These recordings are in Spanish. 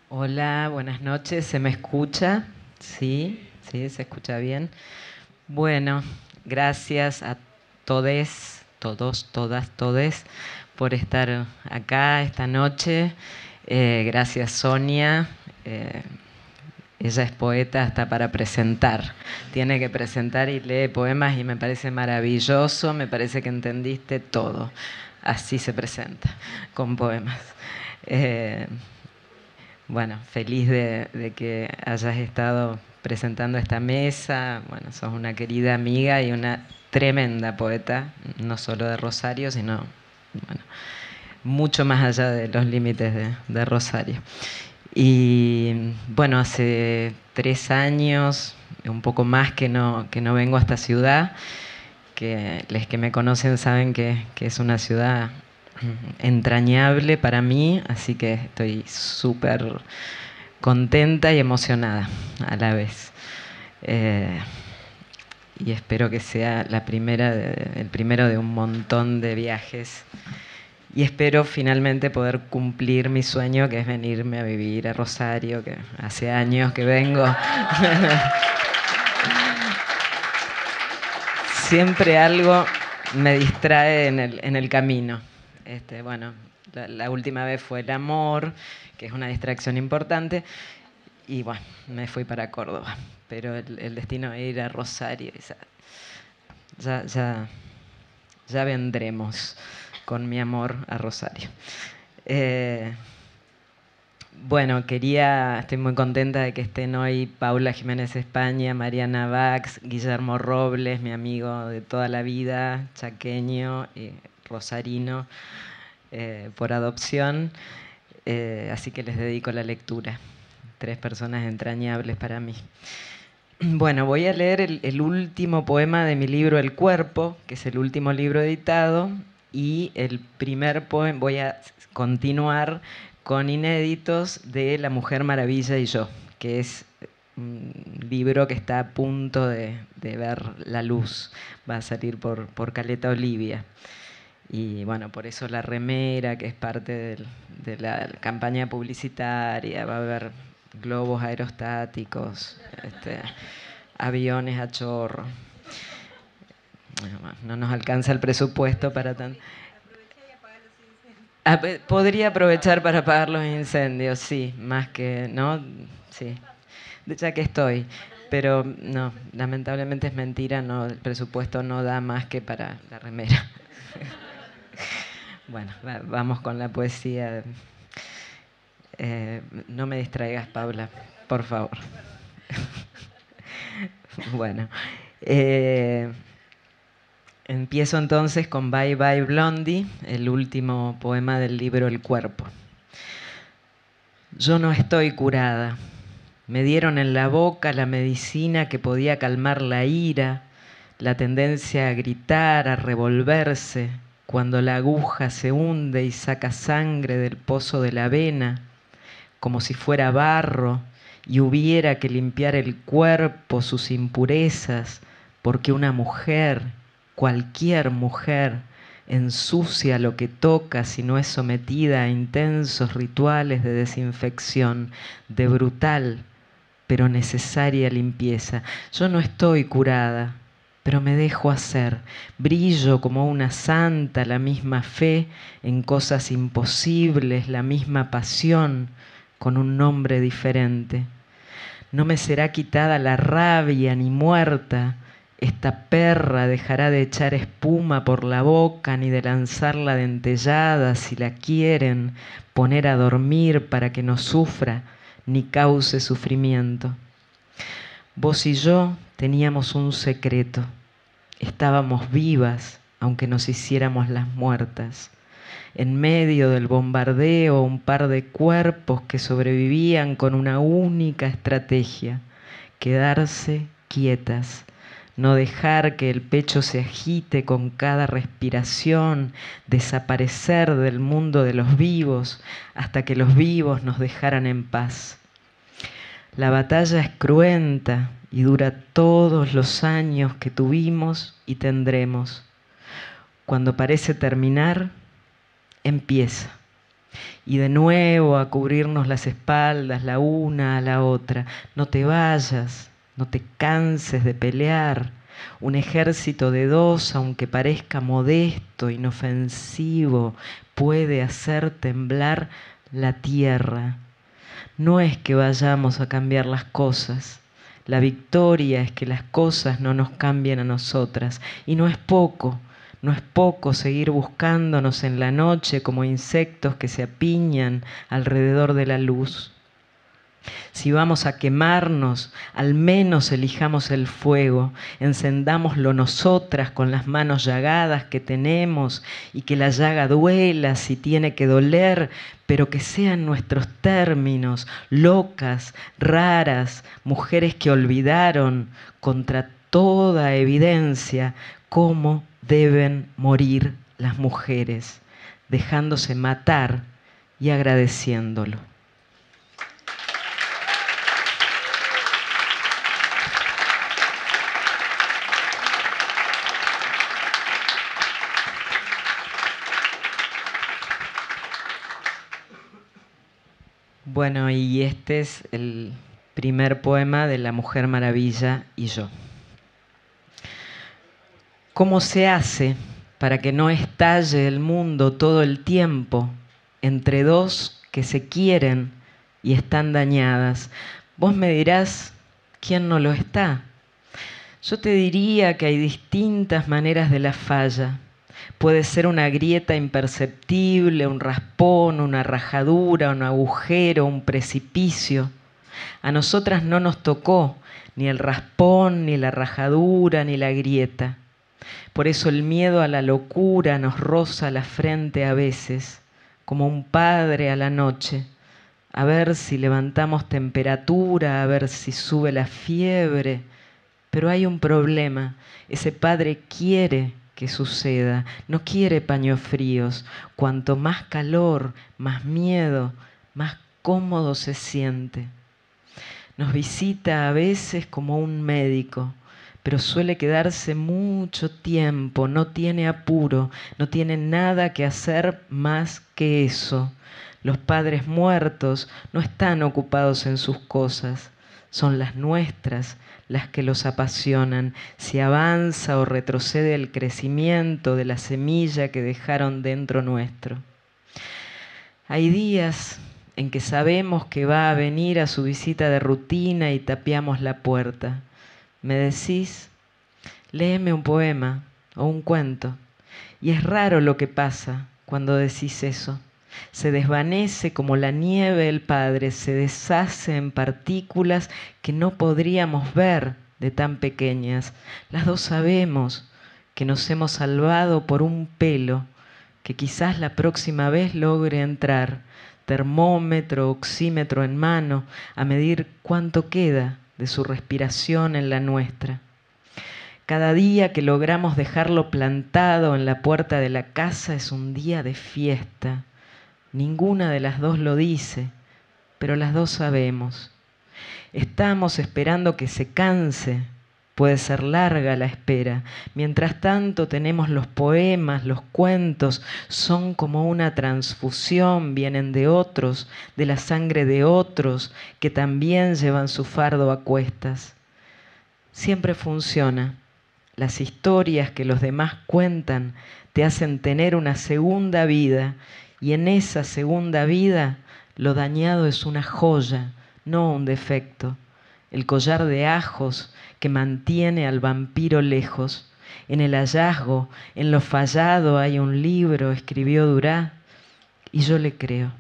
Hola, buenas noches. ¿Se me escucha? Sí, sí, se escucha bien. Bueno, gracias a todes, todos, todas, todes por estar acá esta noche. Gracias, Sonia. Eh, Ella es poeta hasta para presentar. Tiene que presentar y lee poemas y me parece maravilloso. Me parece que entendiste todo. Así se presenta, con poemas. Eh, bueno, feliz de que hayas estado presentando esta mesa. Bueno, sos una querida amiga y una tremenda poeta, no solo de Rosario, sino bueno, mucho más allá de los límites de Rosario. Y bueno, hace 3 años, un poco más que no vengo a esta ciudad, que los que me conocen saben que es una ciudad entrañable para mí, así que estoy súper contenta y emocionada a la vez. Eh, y espero que sea el primero de un montón de viajes. Y espero finalmente poder cumplir mi sueño, que es venirme a vivir a Rosario, que hace años que vengo. Siempre algo me distrae en el camino. Bueno, la última vez fue el amor, que es una distracción importante, y bueno, me fui para Córdoba. Pero el destino es ir a Rosario. Ya, ya, ya vendremos con mi amor a Rosario. Eh, bueno, estoy muy contenta de que estén hoy Paula Jiménez España, Mariana Bax, Guillermo Robles, mi amigo de toda la vida, chaqueño y rosarino por adopción. Así que les dedico la lectura. 3 personas entrañables para mí. Bueno, voy a leer el último poema de mi libro El Cuerpo, que es el último libro editado, y el primer poema, voy a continuar con inéditos de La Mujer Maravilla y yo, que es un libro que está a punto de ver la luz, va a salir por Caleta Olivia. Y bueno, por eso la remera, que es parte de la campaña publicitaria, va a haber globos aerostáticos, aviones a chorro. Bueno, no nos alcanza el presupuesto para tanto. Podría aprovechar para apagar los incendios, sí, más que, ¿no? Sí, ya que estoy. Pero no, lamentablemente es mentira, no, el presupuesto no da más que para la remera. Bueno, vamos con la poesía. No me distraigas, Paula, por favor. Bueno, empiezo entonces con Bye Bye Blondie, el último poema del libro El Cuerpo. Yo no estoy curada. Me dieron en la boca la medicina que podía calmar la ira, la tendencia a gritar, a revolverse, cuando la aguja se hunde y saca sangre del pozo de la vena, como si fuera barro y hubiera que limpiar el cuerpo, sus impurezas, porque una mujer, cualquier mujer, ensucia lo que toca si no es sometida a intensos rituales de desinfección, de brutal pero necesaria limpieza. Yo no estoy curada, pero me dejo hacer. Brillo como una santa, la misma fe en cosas imposibles, la misma pasión, con un nombre diferente. No me será quitada la rabia ni muerta. Esta perra dejará de echar espuma por la boca ni de lanzar la dentellada si la quieren poner a dormir para que no sufra ni cause sufrimiento. Vos y yo teníamos un secreto. Estábamos vivas, aunque nos hiciéramos las muertas. En medio del bombardeo, un par de cuerpos que sobrevivían con una única estrategia: quedarse quietas, no dejar que el pecho se agite con cada respiración, desaparecer del mundo de los vivos hasta que los vivos nos dejaran en paz. La batalla es cruenta y dura todos los años que tuvimos y tendremos. Cuando parece terminar, empieza. Y de nuevo a cubrirnos las espaldas la una a la otra. No te vayas, no te canses de pelear. Un ejército de dos, aunque parezca modesto, inofensivo, puede hacer temblar la tierra. No es que vayamos a cambiar las cosas. La victoria es que las cosas no nos cambien a nosotras. Y no es poco. No es poco seguir buscándonos en la noche como insectos que se apiñan alrededor de la luz. Si vamos a quemarnos, al menos elijamos el fuego, encendámoslo nosotras con las manos llagadas que tenemos y que la llaga duela si tiene que doler, pero que sean nuestros términos, locas, raras, mujeres que olvidaron contra toda evidencia cómo deben morir las mujeres, dejándose matar y agradeciéndolo. Bueno, y este es el primer poema de La Mujer Maravilla y yo. ¿Cómo se hace para que no estalle el mundo todo el tiempo entre dos que se quieren y están dañadas? Vos me dirás, ¿quién no lo está? Yo te diría que hay distintas maneras de la falla. Puede ser una grieta imperceptible, un raspón, una rajadura, un agujero, un precipicio. A nosotras no nos tocó ni el raspón, ni la rajadura, ni la grieta. Por eso el miedo a la locura nos roza la frente a veces, como un padre a la noche, a ver si levantamos temperatura, a ver si sube la fiebre. Pero hay un problema, ese padre quiere que suceda, no quiere paños fríos. Cuanto más calor, más miedo, más cómodo se siente. Nos visita a veces como un médico, pero suele quedarse mucho tiempo, no tiene apuro, no tiene nada que hacer más que eso. Los padres muertos no están ocupados en sus cosas, son las nuestras las que los apasionan, si avanza o retrocede el crecimiento de la semilla que dejaron dentro nuestro. Hay días en que sabemos que va a venir a su visita de rutina y tapiamos la puerta. Me decís, léeme un poema o un cuento. Y es raro lo que pasa cuando decís eso. Se desvanece como la nieve el Padre, se deshace en partículas que no podríamos ver de tan pequeñas. Las dos sabemos que nos hemos salvado por un pelo, que quizás la próxima vez logre entrar, termómetro, oxímetro en mano, a medir cuánto queda de su respiración en la nuestra. Cada día que logramos dejarlo plantado en la puerta de la casa es un día de fiesta. Ninguna de las dos lo dice, pero las dos sabemos. Estamos esperando que se canse. Puede ser larga la espera. Mientras tanto tenemos los poemas, los cuentos, son como una transfusión, vienen de otros, de la sangre de otros, que también llevan su fardo a cuestas. Siempre funciona. Las historias que los demás cuentan te hacen tener una segunda vida, y en esa segunda vida lo dañado es una joya, no un defecto. El collar de ajos que mantiene al vampiro lejos. En el hallazgo, en lo fallado hay un libro, escribió Durá, y yo le creo.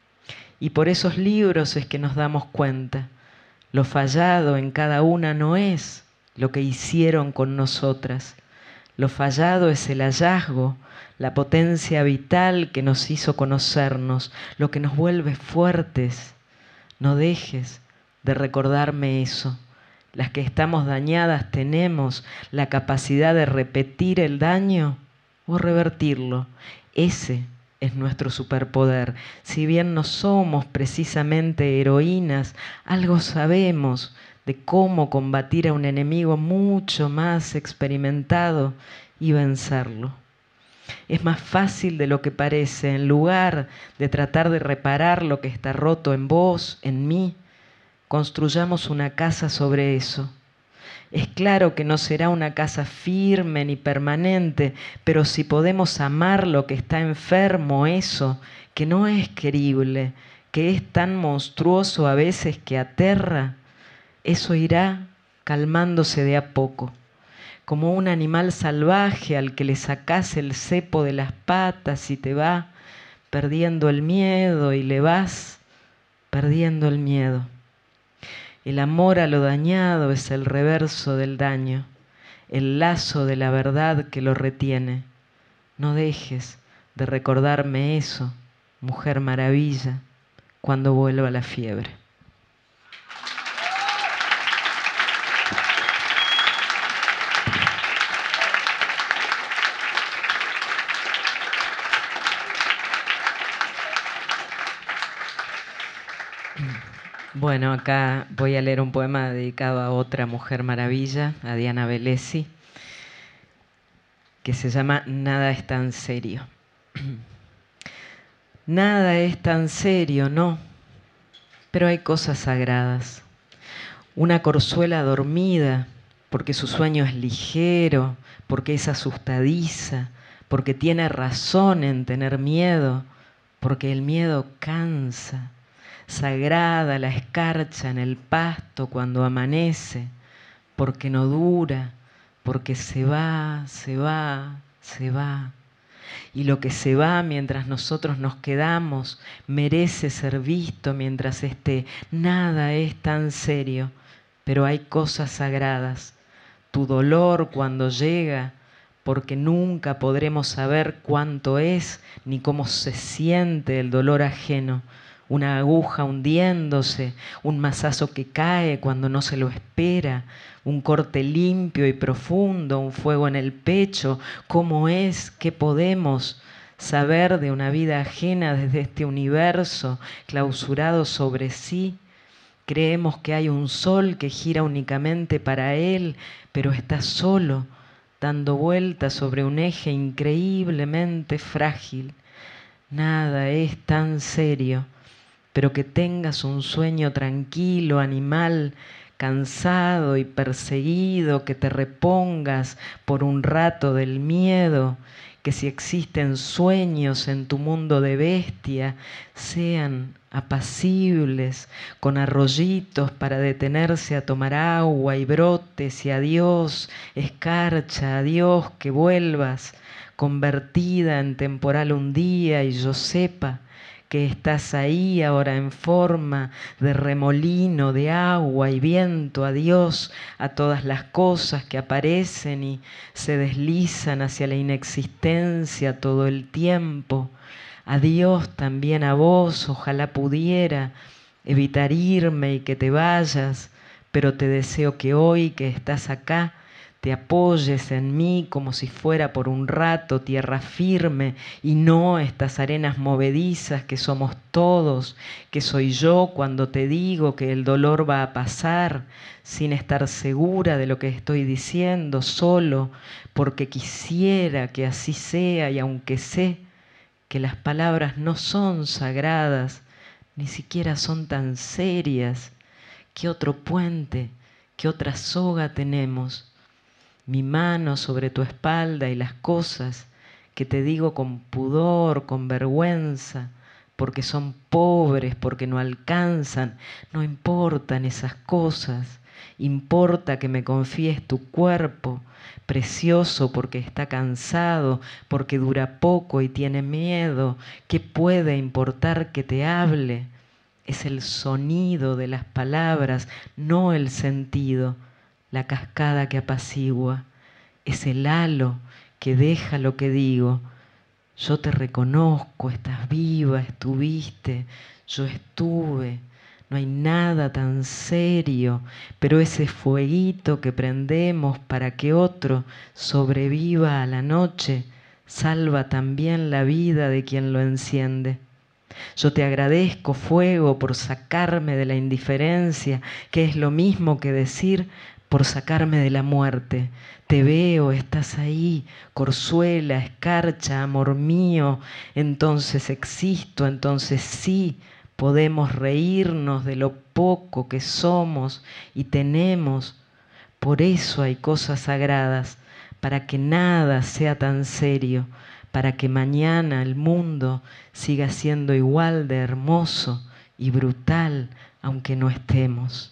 Y por esos libros es que nos damos cuenta. Lo fallado en cada una no es lo que hicieron con nosotras. Lo fallado es el hallazgo, la potencia vital que nos hizo conocernos, lo que nos vuelve fuertes. No dejes de recordarme eso. Las que estamos dañadas tenemos la capacidad de repetir el daño o revertirlo. Ese es nuestro superpoder. Si bien no somos precisamente heroínas, algo sabemos de cómo combatir a un enemigo mucho más experimentado y vencerlo. Es más fácil de lo que parece. En lugar de tratar de reparar lo que está roto en vos, en mí, construyamos una casa sobre eso. Es claro que no será una casa firme ni permanente, pero si podemos amar lo que está enfermo, eso, que no es querible, que es tan monstruoso a veces que aterra, eso irá calmándose de a poco, como un animal salvaje al que le sacás el cepo de las patas y te va perdiendo el miedo y le vas perdiendo el miedo. El amor a lo dañado es el reverso del daño, el lazo de la verdad que lo retiene. No dejes de recordarme eso, mujer maravilla, cuando vuelva la fiebre. Bueno, acá voy a leer un poema dedicado a otra mujer maravilla, a Diana Velesi, que se llama Nada es tan serio. Nada es tan serio, no, pero hay cosas sagradas. Una corzuela dormida, porque su sueño es ligero, porque es asustadiza, porque tiene razón en tener miedo, porque el miedo cansa. Sagrada la escarcha en el pasto cuando amanece, porque no dura, porque se va, se va, se va. Y lo que se va mientras nosotros nos quedamos merece ser visto mientras nada es tan serio, pero hay cosas sagradas. Tu dolor cuando llega, porque nunca podremos saber cuánto es ni cómo se siente el dolor ajeno. Una aguja hundiéndose, un mazazo que cae cuando no se lo espera, un corte limpio y profundo, un fuego en el pecho. ¿Cómo es? ¿Qué podemos saber de una vida ajena desde este universo clausurado sobre sí? Creemos que hay un sol que gira únicamente para él, pero está solo, dando vueltas sobre un eje increíblemente frágil. Nada es tan serio, pero que tengas un sueño tranquilo, animal, cansado y perseguido, que te repongas por un rato del miedo, que si existen sueños en tu mundo de bestia, sean apacibles, con arroyitos para detenerse a tomar agua y brotes y adiós, escarcha, adiós, que vuelvas, convertida en temporal un día y yo sepa que estás ahí ahora en forma de remolino de agua y viento. Adiós a todas las cosas que aparecen y se deslizan hacia la inexistencia todo el tiempo. Adiós también a vos, ojalá pudiera evitar irme y que te vayas, pero te deseo que hoy que estás acá te apoyes en mí como si fuera por un rato tierra firme y no estas arenas movedizas que somos todos, que soy yo cuando te digo que el dolor va a pasar sin estar segura de lo que estoy diciendo, solo porque quisiera que así sea y aunque sé que las palabras no son sagradas, ni siquiera son tan serias, ¿qué otro puente, qué otra soga tenemos? Mi mano sobre tu espalda y las cosas que te digo con pudor, con vergüenza, porque son pobres, porque no alcanzan, no importan esas cosas, importa que me confíes tu cuerpo, precioso porque está cansado, porque dura poco y tiene miedo. ¿Qué puede importar que te hable? Es el sonido de las palabras, no el sentido. La cascada que apacigua, es el halo que deja lo que digo. Yo te reconozco, estás viva, estuviste, yo estuve. No hay nada tan serio, pero ese fueguito que prendemos para que otro sobreviva a la noche, salva también la vida de quien lo enciende. Yo te agradezco, fuego, por sacarme de la indiferencia, que es lo mismo que decir por sacarme de la muerte. Te veo, estás ahí, Corzuela, escarcha, amor mío, entonces existo, entonces sí, podemos reírnos de lo poco que somos y tenemos. Por eso hay cosas sagradas, para que nada sea tan serio, para que mañana el mundo siga siendo igual de hermoso y brutal, aunque no estemos.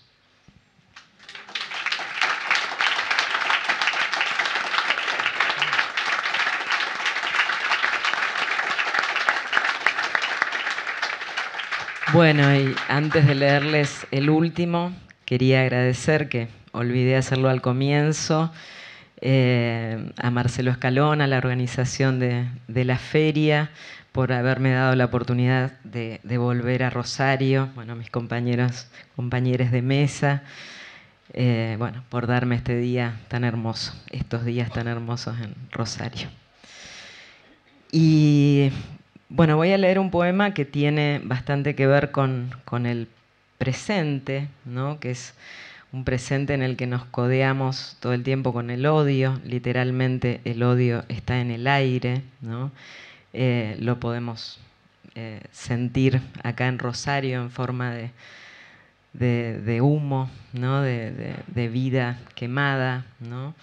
Bueno, y antes de leerles el último, quería agradecer, que olvidé hacerlo al comienzo, a Marcelo Escalón, a la organización de la feria, por haberme dado la oportunidad de volver a Rosario, bueno, mis compañeros de mesa, bueno, por darme este día tan hermoso, estos días tan hermosos en Rosario. Y bueno, voy a leer un poema que tiene bastante que ver con el presente, ¿no? Que es un presente en el que nos codeamos todo el tiempo con el odio. Literalmente el odio está en el aire, ¿no? Lo podemos sentir acá en Rosario en forma de humo, ¿no? de vida quemada, ¿no?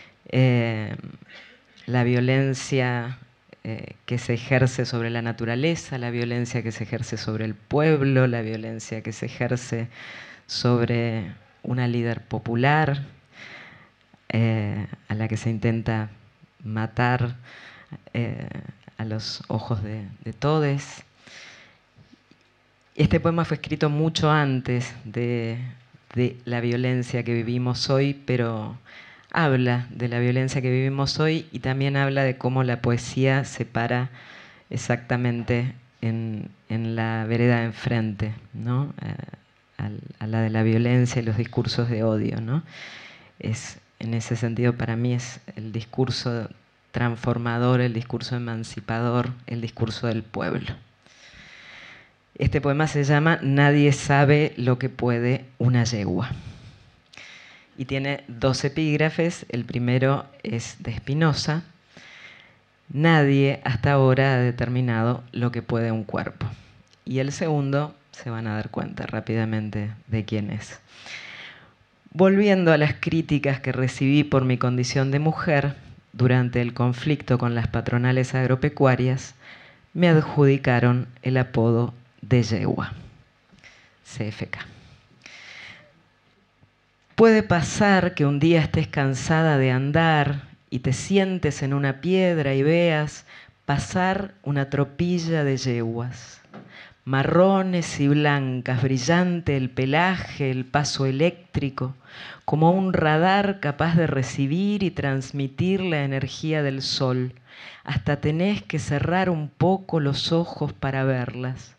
La violencia que se ejerce sobre la naturaleza, la violencia que se ejerce sobre el pueblo, la violencia que se ejerce sobre una líder popular a la que se intenta matar a los ojos de todes. Este poema fue escrito mucho antes de la violencia que vivimos hoy, pero habla de la violencia que vivimos hoy y también habla de cómo la poesía se para exactamente en la vereda de enfrente, ¿no? A la de la violencia y los discursos de odio, ¿no? En ese sentido, para mí es el discurso transformador, el discurso emancipador, el discurso del pueblo. Este poema se llama Nadie sabe lo que puede una yegua. Y tiene 2 epígrafes. El primero es de Spinoza. Nadie hasta ahora ha determinado lo que puede un cuerpo. Y el segundo, se van a dar cuenta rápidamente de quién es. Volviendo a las críticas que recibí por mi condición de mujer durante el conflicto con las patronales agropecuarias, me adjudicaron el apodo de yegua. CFK. Puede pasar que un día estés cansada de andar y te sientes en una piedra y veas pasar una tropilla de yeguas, marrones y blancas, brillante el pelaje, el paso eléctrico, como un radar capaz de recibir y transmitir la energía del sol. Hasta tenés que cerrar un poco los ojos para verlas.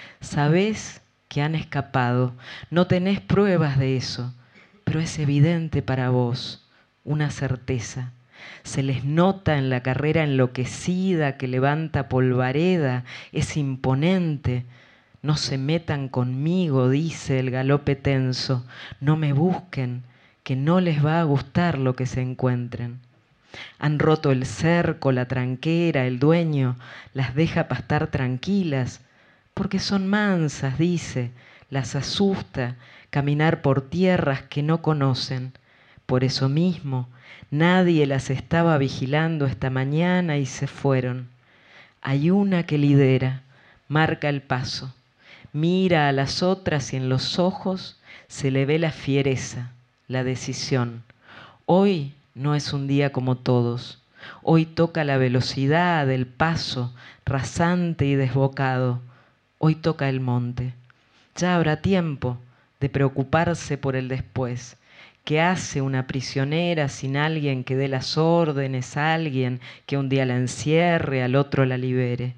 Sabés que han escapado, no tenés pruebas de eso, pero es evidente para vos, una certeza. Se les nota en la carrera enloquecida que levanta polvareda, es imponente. No se metan conmigo, dice el galope tenso, no me busquen, que no les va a gustar lo que se encuentren. Han roto el cerco, la tranquera, el dueño las deja pastar tranquilas, porque son mansas, dice, las asusta caminar por tierras que no conocen. Por eso mismo, nadie las estaba vigilando esta mañana y se fueron. Hay una que lidera, marca el paso, mira a las otras y en los ojos se le ve la fiereza, la decisión. Hoy no es un día como todos. Hoy toca la velocidad, el paso, rasante y desbocado. Hoy toca el monte. Ya habrá tiempo de preocuparse por el después. ¿Qué hace una prisionera sin alguien que dé las órdenes, alguien que un día la encierre, al otro la libere?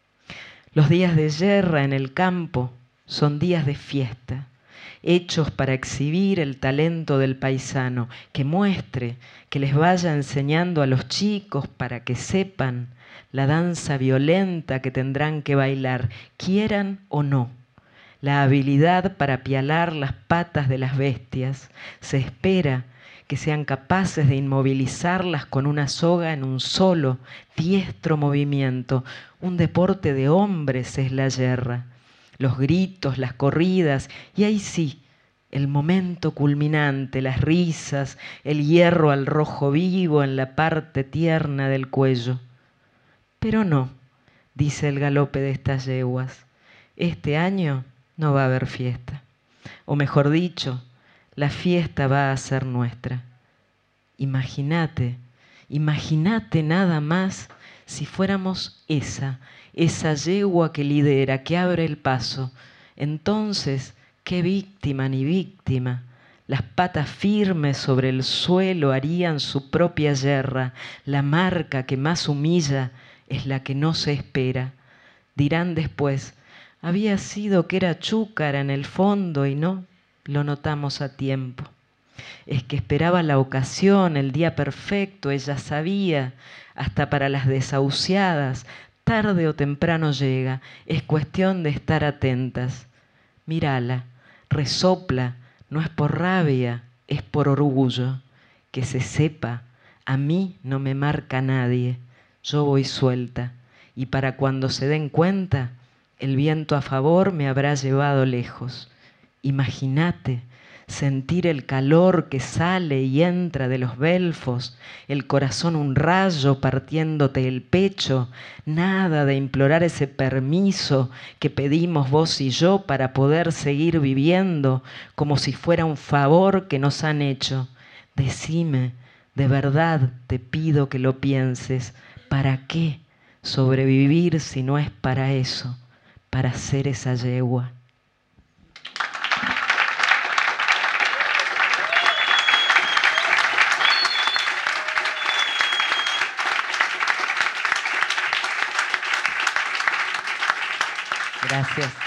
Los días de guerra en el campo son días de fiesta, hechos para exhibir el talento del paisano, que muestre, que les vaya enseñando a los chicos para que sepan la danza violenta que tendrán que bailar, quieran o no. La habilidad para apialar las patas de las bestias. Se espera que sean capaces de inmovilizarlas con una soga en un solo, diestro movimiento. Un deporte de hombres es la yerra. Los gritos, las corridas, y ahí sí, el momento culminante, las risas, el hierro al rojo vivo en la parte tierna del cuello. Pero no, dice el galope de estas yeguas, este año no va a haber fiesta. O mejor dicho, la fiesta va a ser nuestra. Imagínate, imagínate nada más si fuéramos esa yegua que lidera, que abre el paso. Entonces, qué víctima ni víctima. Las patas firmes sobre el suelo harían su propia yerra. La marca que más humilla es la que no se espera. Dirán después, había sido que era chúcara en el fondo y no lo notamos a tiempo. Es que esperaba la ocasión, el día perfecto, ella sabía, hasta para las desahuciadas, tarde o temprano llega, es cuestión de estar atentas. Mírala, resopla, no es por rabia, es por orgullo. Que se sepa, a mí no me marca nadie, yo voy suelta, y para cuando se den cuenta, el viento a favor me habrá llevado lejos. Imagínate sentir el calor que sale y entra de los belfos, el corazón un rayo partiéndote el pecho, nada de implorar ese permiso que pedimos vos y yo para poder seguir viviendo como si fuera un favor que nos han hecho. Decime, de verdad te pido que lo pienses, ¿para qué sobrevivir si no es para eso, para ser esa yegua? Gracias.